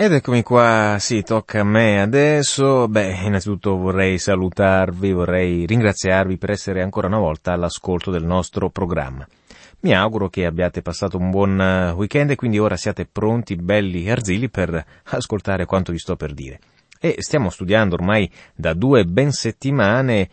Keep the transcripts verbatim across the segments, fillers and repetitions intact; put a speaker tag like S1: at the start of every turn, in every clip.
S1: Ed eccomi qua, sì, tocca a me adesso. Beh, innanzitutto vorrei salutarvi, vorrei ringraziarvi per essere ancora una volta all'ascolto del nostro programma. Mi auguro che abbiate passato un buon weekend e quindi ora siate pronti, belli e arzilli per ascoltare quanto vi sto per dire. E stiamo studiando ormai da due ben settimane,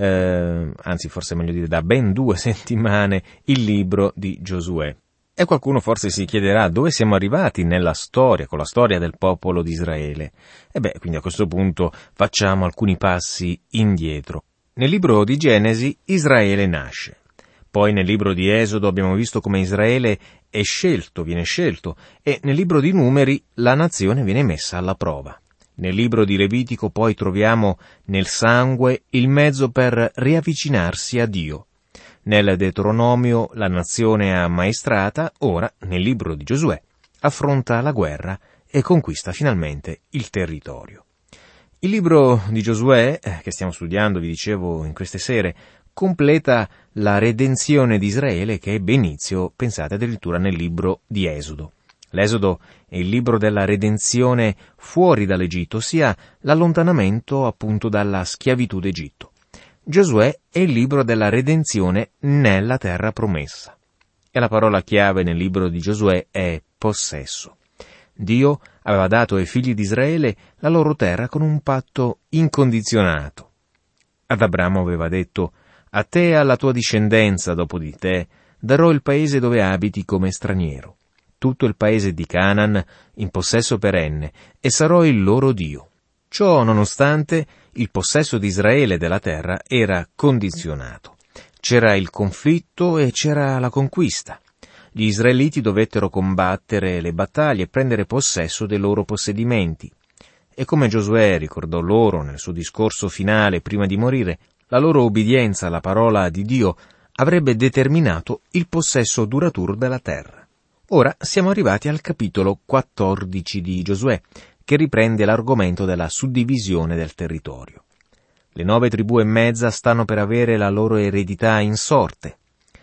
S1: eh, anzi forse è meglio dire da ben due settimane, il libro di Giosuè. E qualcuno forse si chiederà dove siamo arrivati nella storia, con la storia del popolo di Israele. E beh, quindi a questo punto facciamo alcuni passi indietro. Nel libro di Genesi Israele nasce. Poi nel libro di Esodo abbiamo visto come Israele è scelto, viene scelto, e nel libro di Numeri la nazione viene messa alla prova. Nel libro di Levitico poi troviamo nel sangue il mezzo per riavvicinarsi a Dio. Nel Deuteronomio la nazione è ammaestrata, ora nel libro di Giosuè affronta la guerra e conquista finalmente il territorio. Il libro di Giosuè, che stiamo studiando, vi dicevo, in queste sere, completa la redenzione di Israele che ebbe inizio, pensate, addirittura nel libro di Esodo. L'Esodo è il libro della redenzione fuori dall'Egitto, ossia l'allontanamento appunto dalla schiavitù d'Egitto. Giosuè è il libro della redenzione nella terra promessa. E la parola chiave nel libro di Giosuè è possesso. Dio aveva dato ai figli di Israele la loro terra con un patto incondizionato. Ad Abramo aveva detto: a te e alla tua discendenza dopo di te darò il paese dove abiti come straniero, tutto il paese di Canaan in possesso perenne, e sarò il loro Dio. Ciò nonostante, il possesso di Israele della terra era condizionato. C'era il conflitto e c'era la conquista. Gli israeliti dovettero combattere le battaglie e prendere possesso dei loro possedimenti. E come Giosuè ricordò loro nel suo discorso finale prima di morire, la loro obbedienza alla parola di Dio avrebbe determinato il possesso duraturo della terra. Ora siamo arrivati al capitolo quattordici di Giosuè, che riprende l'argomento della suddivisione del territorio. Le nove tribù e mezza stanno per avere la loro eredità in sorte.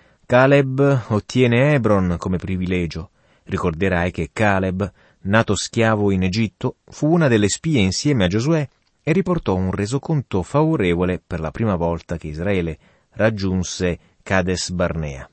S1: Caleb ottiene Hebron come privilegio. Ricorderai che Caleb, nato schiavo in Egitto, fu una delle spie insieme a Giosuè e riportò un resoconto favorevole per la prima volta che Israele raggiunse Cades Barnea.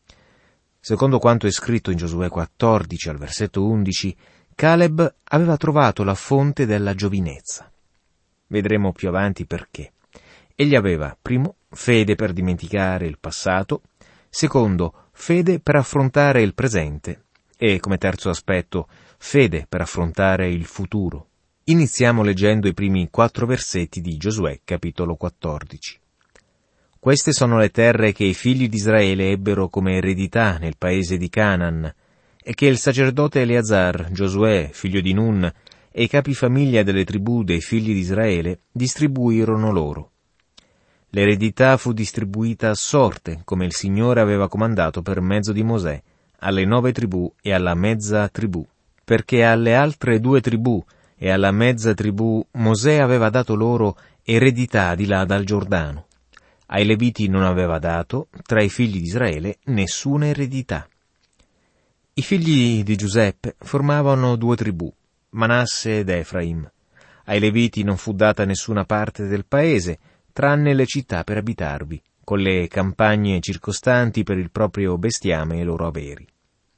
S1: Secondo quanto è scritto in Giosuè quattordici al versetto undici, Caleb aveva trovato la fonte della giovinezza. Vedremo più avanti perché. Egli aveva, primo, fede per dimenticare il passato, secondo, fede per affrontare il presente e, come terzo aspetto, fede per affrontare il futuro. Iniziamo leggendo i primi quattro versetti di Giosuè, capitolo quattordici. Queste sono le terre che i figli di Israele ebbero come eredità nel paese di Canaan, e che il sacerdote Eleazar, Giosuè, figlio di Nun, e i capifamiglia delle tribù dei figli di Israele distribuirono loro. L'eredità fu distribuita a sorte, come il Signore aveva comandato per mezzo di Mosè, alle nove tribù e alla mezza tribù, perché alle altre due tribù e alla mezza tribù Mosè aveva dato loro eredità di là dal Giordano. Ai Leviti non aveva dato, tra i figli di Israele, nessuna eredità. I figli di Giuseppe formavano due tribù, Manasse ed Efraim. Ai Leviti non fu data nessuna parte del paese, tranne le città per abitarvi, con le campagne circostanti per il proprio bestiame e i loro averi.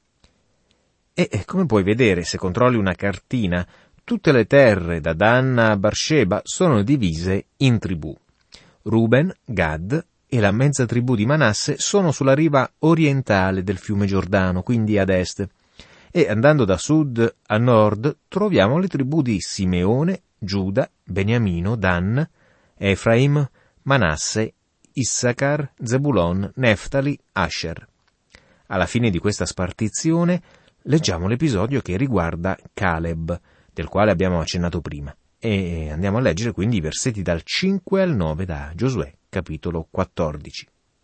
S1: E, come puoi vedere, se controlli una cartina, tutte le terre da Dan a Barsheba sono divise in tribù. Ruben, Gad e la mezza tribù di Manasse sono sulla riva orientale del fiume Giordano, quindi ad est. E andando da sud a nord troviamo le tribù di Simeone, Giuda, Beniamino, Dan, Efraim, Manasse, Issacar, Zebulon, Neftali, Asher. Alla fine di questa spartizione leggiamo l'episodio che riguarda Caleb, del quale abbiamo accennato prima. E andiamo a leggere quindi i versetti dal cinque al nove da Giosuè, capitolo quattordici.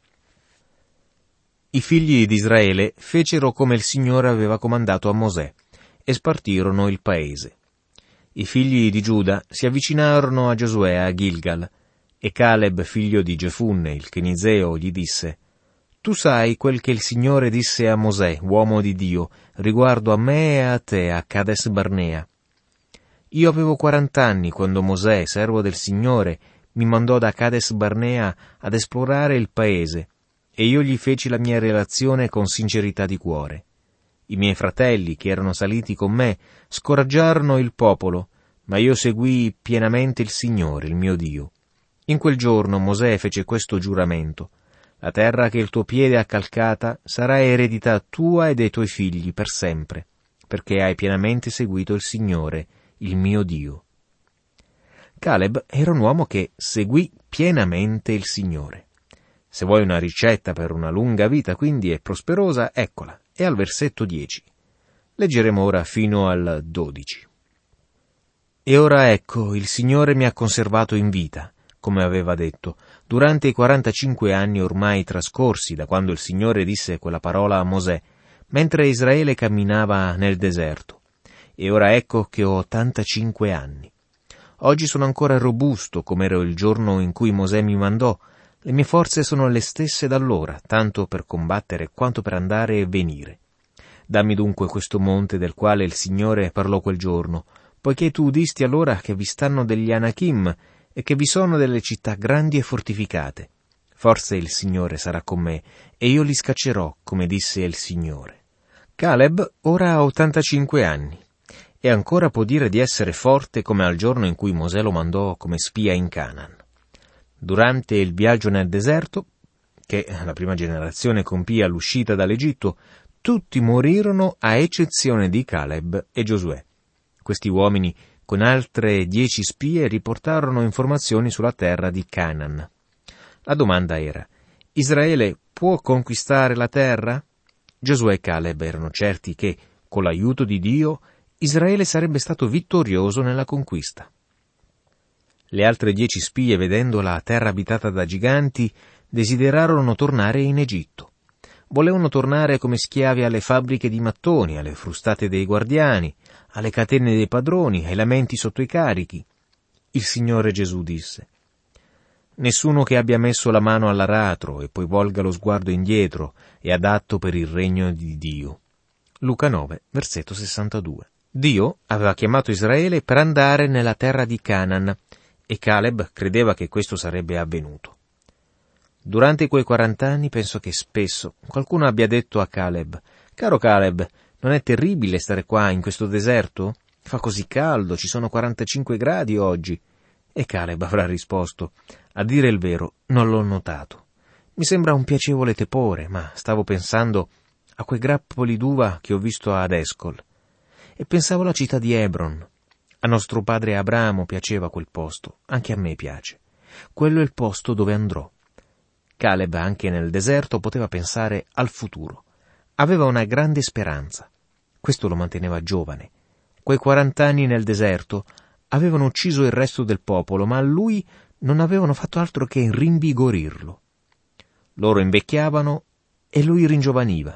S1: I figli di Israele fecero come il Signore aveva comandato a Mosè e spartirono il paese. I figli di Giuda si avvicinarono a Giosuè a Gilgal, e Caleb, figlio di Gefunne, il Kenizeo, gli disse: Tu sai quel che il Signore disse a Mosè, uomo di Dio, riguardo a me e a te a Cades Barnea. Io avevo quarant'anni quando Mosè, servo del Signore, mi mandò da Cades Barnea ad esplorare il paese, e io gli feci la mia relazione con sincerità di cuore. I miei fratelli, che erano saliti con me, scoraggiarono il popolo, ma io seguii pienamente il Signore, il mio Dio. In quel giorno Mosè fece questo giuramento: la terra che il tuo piede ha calcata sarà eredità tua e dei tuoi figli per sempre, perché hai pienamente seguito il Signore, il mio Dio. Caleb era un uomo che seguì pienamente il Signore. Se vuoi una ricetta per una lunga vita, quindi, e prosperosa, eccola, è al versetto dieci. Leggeremo ora fino al dodici. E ora ecco, il Signore mi ha conservato in vita, come aveva detto, durante i quarantacinque anni ormai trascorsi da quando il Signore disse quella parola a Mosè, mentre Israele camminava nel deserto. E ora ecco che ho ottantacinque anni. Oggi sono ancora robusto come ero il giorno in cui Mosè mi mandò. Le mie forze sono le stesse d'allora, tanto per combattere quanto per andare e venire. Dammi dunque questo monte del quale il Signore parlò quel giorno, poiché tu udisti allora che vi stanno degli Anachim e che vi sono delle città grandi e fortificate. Forse il Signore sarà con me, e io li scaccerò, come disse il Signore. Caleb ora ha ottantacinque anni, e ancora può dire di essere forte come al giorno in cui Mosè lo mandò come spia in Canaan. Durante il viaggio nel deserto, che la prima generazione compì all'uscita dall'Egitto, tutti morirono a eccezione di Caleb e Giosuè. Questi uomini, con altre dieci spie, riportarono informazioni sulla terra di Canaan. La domanda era: Israele può conquistare la terra? Giosuè e Caleb erano certi che, con l'aiuto di Dio, Israele sarebbe stato vittorioso nella conquista. Le altre dieci spie, vedendo la terra abitata da giganti, desiderarono tornare in Egitto. Volevano tornare come schiavi alle fabbriche di mattoni, alle frustate dei guardiani, alle catene dei padroni, ai lamenti sotto i carichi. Il Signore Gesù disse: nessuno che abbia messo la mano all'aratro e poi volga lo sguardo indietro è adatto per il regno di Dio. Luca nove, versetto sessantadue. Dio aveva chiamato Israele per andare nella terra di Canaan, e Caleb credeva che questo sarebbe avvenuto. Durante quei quarant'anni penso che spesso qualcuno abbia detto a Caleb: caro Caleb, non è terribile stare qua in questo deserto? Fa così caldo, ci sono quarantacinque gradi oggi. E Caleb avrà risposto: a dire il vero, non l'ho notato. Mi sembra un piacevole tepore, ma stavo pensando a quei grappoli d'uva che ho visto ad Escol. E pensavo alla città di Hebron. A nostro padre Abramo piaceva quel posto, anche a me piace. Quello è il posto dove andrò. Caleb, anche nel deserto, poteva pensare al futuro. Aveva una grande speranza. Questo lo manteneva giovane. Quei quarant'anni nel deserto avevano ucciso il resto del popolo, ma a lui non avevano fatto altro che rinvigorirlo. Loro invecchiavano e lui ringiovaniva.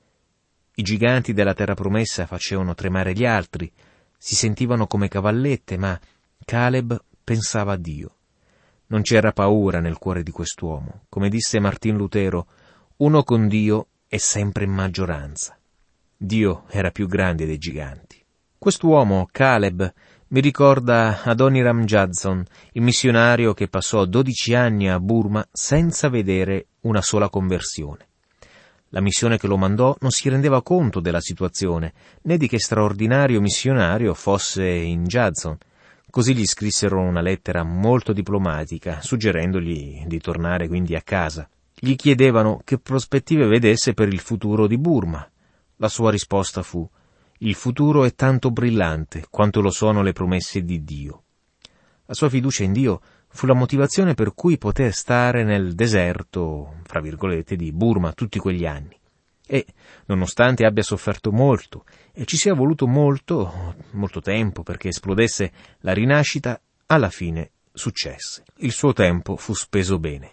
S1: I giganti della terra promessa facevano tremare gli altri, si sentivano come cavallette, ma Caleb pensava a Dio. Non c'era paura nel cuore di quest'uomo. Come disse Martin Lutero, uno con Dio è sempre in maggioranza. Dio era più grande dei giganti. Quest'uomo, Caleb, mi ricorda Adoniram Judson, il missionario che passò dodici anni a Burma senza vedere una sola conversione. La missione che lo mandò non si rendeva conto della situazione, né di che straordinario missionario fosse in Judson. Così gli scrissero una lettera molto diplomatica, suggerendogli di tornare quindi a casa. Gli chiedevano che prospettive vedesse per il futuro di Burma. La sua risposta fu: il futuro è tanto brillante quanto lo sono le promesse di Dio. La sua fiducia in Dio fu la motivazione per cui poté stare nel deserto, fra virgolette, di Burma tutti quegli anni. E, nonostante abbia sofferto molto e ci sia voluto molto, molto tempo perché esplodesse la rinascita, alla fine successe. Il suo tempo fu speso bene.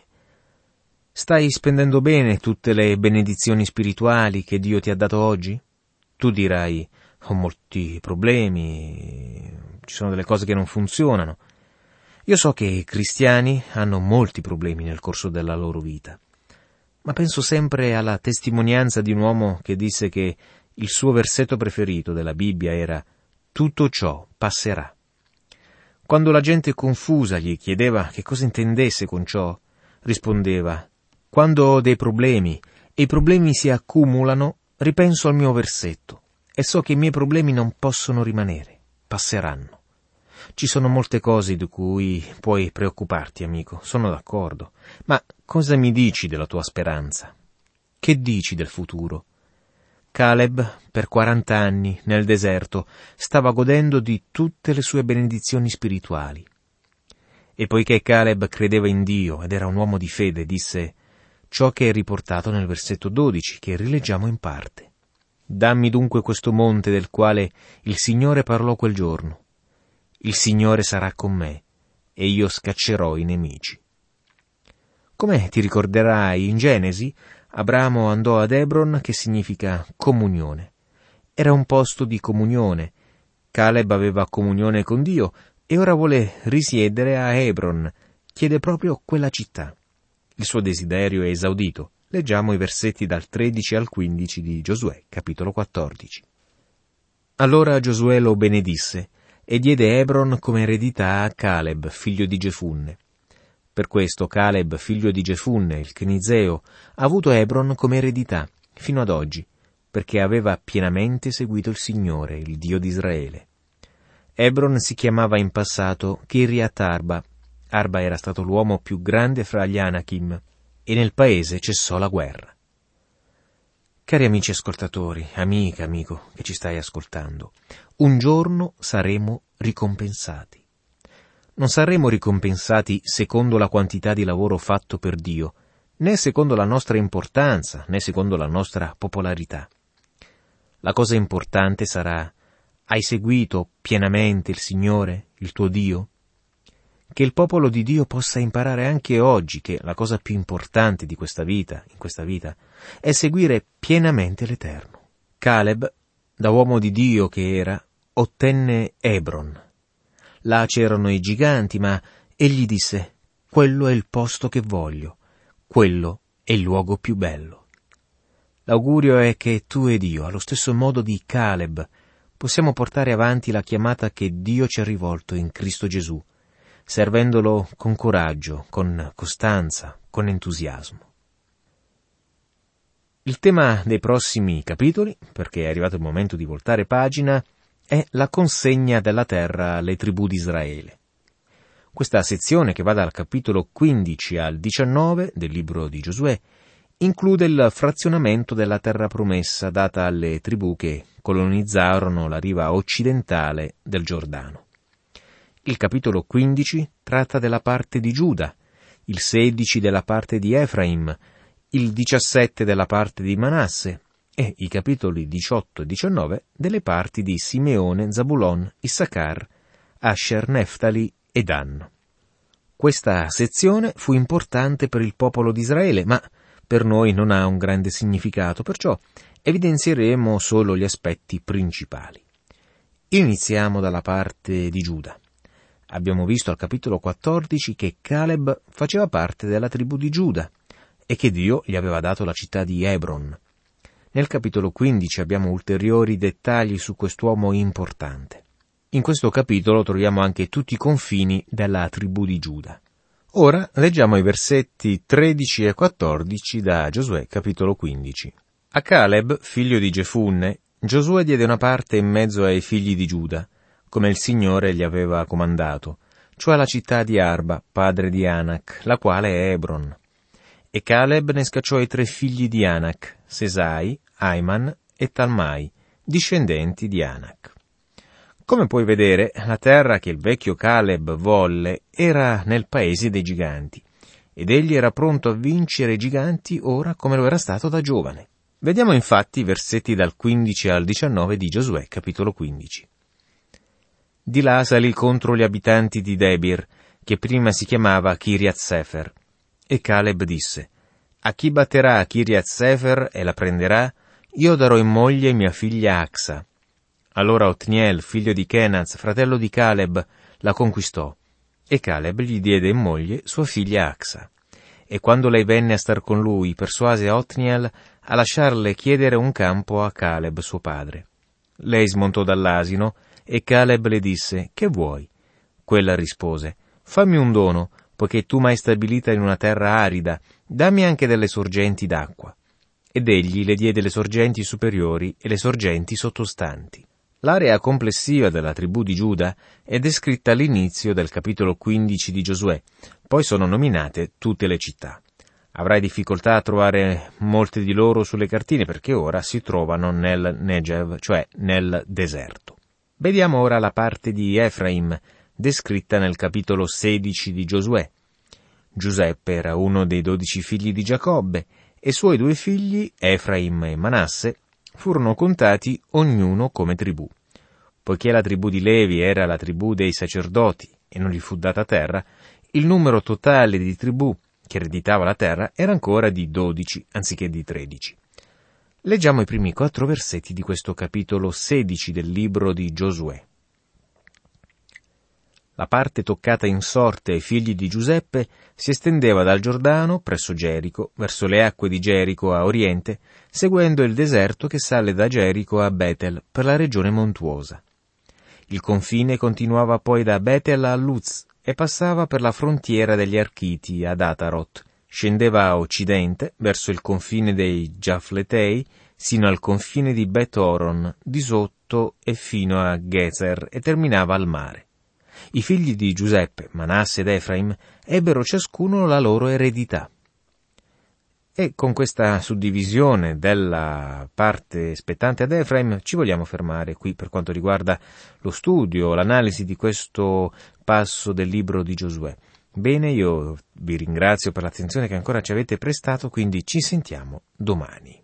S1: Stai spendendo bene tutte le benedizioni spirituali che Dio ti ha dato oggi? Tu dirai: ho molti problemi, ci sono delle cose che non funzionano. Io so che i cristiani hanno molti problemi nel corso della loro vita, ma penso sempre alla testimonianza di un uomo che disse che il suo versetto preferito della Bibbia era: tutto ciò passerà. Quando la gente confusa gli chiedeva che cosa intendesse con ciò, rispondeva: quando ho dei problemi e i problemi si accumulano, ripenso al mio versetto e so che i miei problemi non possono rimanere, passeranno. Ci sono molte cose di cui puoi preoccuparti, amico, sono d'accordo, ma cosa mi dici della tua speranza? Che dici del futuro? Caleb, per quaranta anni, nel deserto, stava godendo di tutte le sue benedizioni spirituali. E poiché Caleb credeva in Dio ed era un uomo di fede, disse ciò che è riportato nel versetto dodici, che rileggiamo in parte. Dammi dunque questo monte del quale il Signore parlò quel giorno. Il Signore sarà con me, e io scaccerò i nemici. Come ti ricorderai, in Genesi, Abramo andò ad Hebron, che significa comunione. Era un posto di comunione. Caleb aveva comunione con Dio e ora vuole risiedere a Hebron. Chiede proprio quella città. Il suo desiderio è esaudito. Leggiamo i versetti dal tredici al quindici di Giosuè, capitolo quattordici. Allora Giosuè lo benedisse e diede Hebron come eredità a Caleb, figlio di Gefunne. Per questo Caleb, figlio di Gefunne, il Kenizeo, ha avuto Hebron come eredità, fino ad oggi, perché aveva pienamente seguito il Signore, il Dio di Israele. Hebron si chiamava in passato Kirjat Arba. Arba era stato l'uomo più grande fra gli Anakim, e nel paese cessò la guerra. Cari amici ascoltatori, amica, amico, che ci stai ascoltando, un giorno saremo ricompensati. Non saremo ricompensati secondo la quantità di lavoro fatto per Dio, né secondo la nostra importanza, né secondo la nostra popolarità. La cosa importante sarà: hai seguito pienamente il Signore, il tuo Dio? Che il popolo di Dio possa imparare anche oggi che la cosa più importante di questa vita, in questa vita, è seguire pienamente l'Eterno. Caleb, da uomo di Dio che era, ottenne Hebron. Là c'erano i giganti, ma egli disse: quello è il posto che voglio, quello è il luogo più bello. L'augurio è che tu ed io, allo stesso modo di Caleb, possiamo portare avanti la chiamata che Dio ci ha rivolto in Cristo Gesù, servendolo con coraggio, con costanza, con entusiasmo. Il tema dei prossimi capitoli, perché è arrivato il momento di voltare pagina, è la consegna della terra alle tribù di Israele. Questa sezione, che va dal capitolo quindici al diciannove del libro di Giosuè, include il frazionamento della terra promessa data alle tribù che colonizzarono la riva occidentale del Giordano. Il capitolo quindici tratta della parte di Giuda, il sedici della parte di Efraim, il diciassette della parte di Manasse e i capitoli diciotto e diciannove delle parti di Simeone, Zabulon, Issachar, Asher, Neftali e Dan. Questa sezione fu importante per il popolo di Israele, ma per noi non ha un grande significato, perciò evidenzieremo solo gli aspetti principali. Iniziamo dalla parte di Giuda. Abbiamo visto al capitolo quattordici che Caleb faceva parte della tribù di Giuda e che Dio gli aveva dato la città di Hebron. Nel capitolo quindici abbiamo ulteriori dettagli su quest'uomo importante. In questo capitolo troviamo anche tutti i confini della tribù di Giuda. Ora leggiamo i versetti tredici e quattordici da Giosuè capitolo quindici. A Caleb, figlio di Gefunne, Giosuè diede una parte in mezzo ai figli di Giuda, come il Signore gli aveva comandato, cioè la città di Arba, padre di Anak, la quale è Hebron. E Caleb ne scacciò i tre figli di Anak, Sesai, Aiman e Talmai, discendenti di Anak. Come puoi vedere, la terra che il vecchio Caleb volle era nel paese dei giganti, ed egli era pronto a vincere i giganti ora come lo era stato da giovane. Vediamo infatti i versetti dal quindici al diciannove di Giosuè, capitolo quindici. Di là salì contro gli abitanti di Debir, che prima si chiamava Kirjat Sefer. E Caleb disse: a chi batterà a Kirjat Sefer e la prenderà, io darò in moglie mia figlia Axa. Allora Otniel, figlio di Kenaz, fratello di Caleb, la conquistò, e Caleb gli diede in moglie sua figlia Axa. E quando lei venne a star con lui, persuase Otniel a lasciarle chiedere un campo a Caleb suo padre. Lei smontò dall'asino, e Caleb le disse: che vuoi? Quella rispose: «Fammi un dono, poiché tu m'hai stabilita in una terra arida, dammi anche delle sorgenti d'acqua». Ed egli le diede le sorgenti superiori e le sorgenti sottostanti. L'area complessiva della tribù di Giuda è descritta all'inizio del capitolo quindici di Giosuè, poi sono nominate tutte le città. Avrai difficoltà a trovare molte di loro sulle cartine perché ora si trovano nel Negev, cioè nel deserto. Vediamo ora la parte di Efraim, descritta nel capitolo sedici di Giosuè. Giuseppe era uno dei dodici figli di Giacobbe, e i suoi due figli, Efraim e Manasse, furono contati ognuno come tribù. Poiché la tribù di Levi era la tribù dei sacerdoti e non gli fu data terra, il numero totale di tribù che ereditava la terra era ancora di dodici anziché di tredici. Leggiamo i primi quattro versetti di questo capitolo sedici del libro di Giosuè. La parte toccata in sorte ai figli di Giuseppe si estendeva dal Giordano, presso Gerico, verso le acque di Gerico a oriente, seguendo il deserto che sale da Gerico a Betel, per la regione montuosa. Il confine continuava poi da Betel a Luz e passava per la frontiera degli Architi ad Ataroth, scendeva a occidente, verso il confine dei Giafletei, sino al confine di Bet-Oron, di sotto e fino a Gezer, e terminava al mare. I figli di Giuseppe, Manasse ed Efraim, ebbero ciascuno la loro eredità. E con questa suddivisione della parte spettante ad Efraim ci vogliamo fermare qui per quanto riguarda lo studio, l'analisi di questo passo del libro di Giosuè. Bene, io vi ringrazio per l'attenzione che ancora ci avete prestato, quindi ci sentiamo domani.